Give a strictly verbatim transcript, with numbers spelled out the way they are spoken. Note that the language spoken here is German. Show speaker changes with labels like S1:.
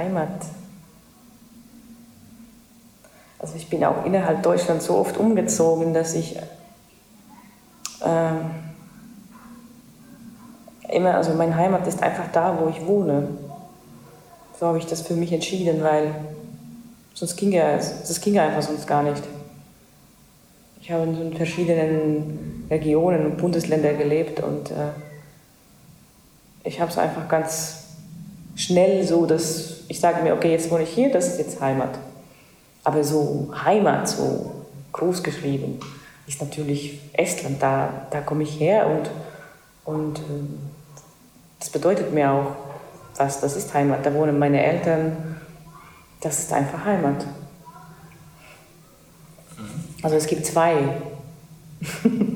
S1: Heimat. Also ich bin auch innerhalb Deutschlands so oft umgezogen, dass ich äh, immer, also meine Heimat ist einfach da, wo ich wohne. So habe ich das für mich entschieden, weil sonst ging ja, das ging ja einfach sonst gar nicht. Ich habe in verschiedenen Regionen und Bundesländern gelebt und äh, ich habe es einfach ganz schnell so, dass ich sage mir, okay, jetzt wohne ich hier, das ist jetzt Heimat. Aber so Heimat, so groß geschrieben, ist natürlich Estland, da, da komme ich her und, und äh, das bedeutet mir auch was, das ist Heimat, da wohnen meine Eltern, das ist einfach Heimat. Also es gibt zwei.